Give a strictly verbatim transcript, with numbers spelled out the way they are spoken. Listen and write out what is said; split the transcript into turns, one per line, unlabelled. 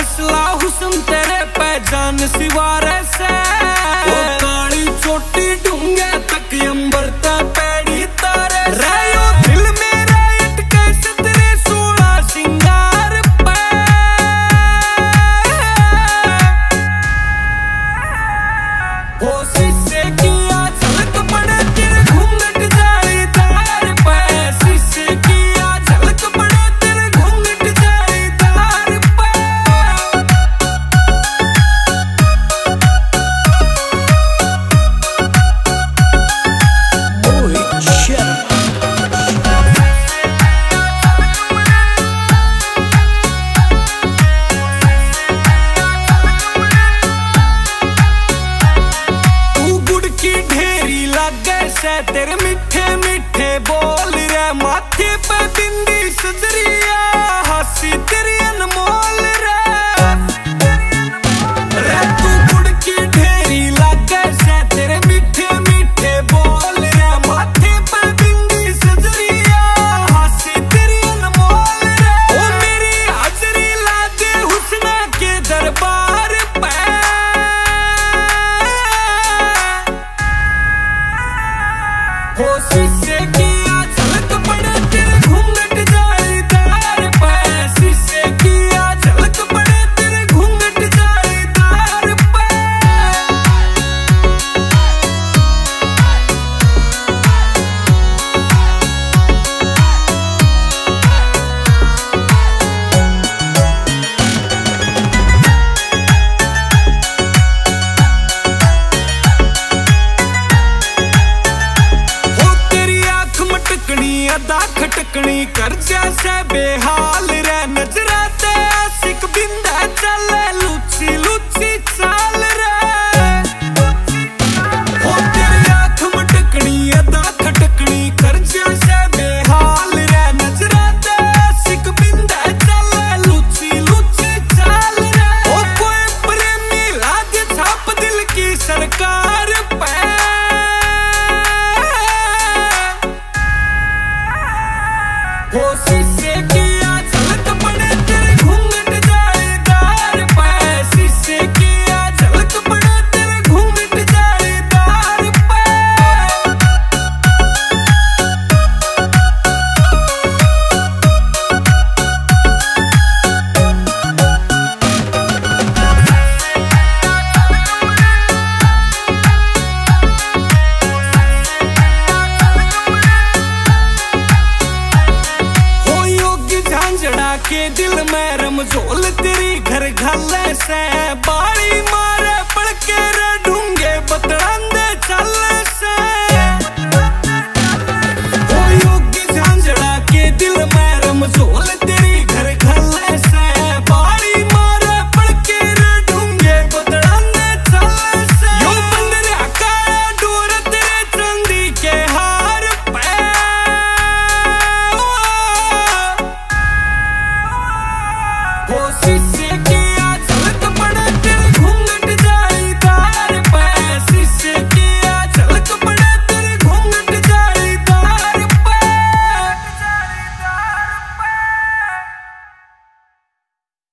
असला हुस्न तेरे पे जान सिवारे से, ओ काली चोटी ढूंगे तक अंबर ते पेड़ी तारे रहो दिल मेरा अटके सतरे सोलह सिंगार पे। ओ शीशे की झलक पड़े तेरे घूंघट जालीदार पे, शीशे की झलक पड़े तेरे घूंघट जालीदार पे। तू गुड़ की ढेरी लागे से तेरे मीठे मीठे बोल रे, माथे पे बिंदी सजरिया हंसी तेरी अनमोल रे। रे तू गुड़ की ढेरी लागे से तेरे मीठे मीठे बोल रे, माथे पे बिंदी सजरिया हंसी तेरी अनमोल रे। ओ मेरी हाजरी लागे हुस्ना के दरबार पे। हो शीशे की झलक पड़े तेरे घूंघट जालीदार पे, शीशे की झलक पड़े तेरे घूंघट जालीदार पे। हो तेरी आंख मटकनी अदा खटकनी कर जैसे बेहाल रे, नजरा ते आशिक बिंदा चले लुची लुची चाल रे। हो तेरी आंख मटकनी अदा खटकनी कर जैसे बेहाल रे, नजरा ते आशिक बिंदा चले लुची लुची चाल रे। ओ कोई प्रेमी लागे छाप दिल की सरकार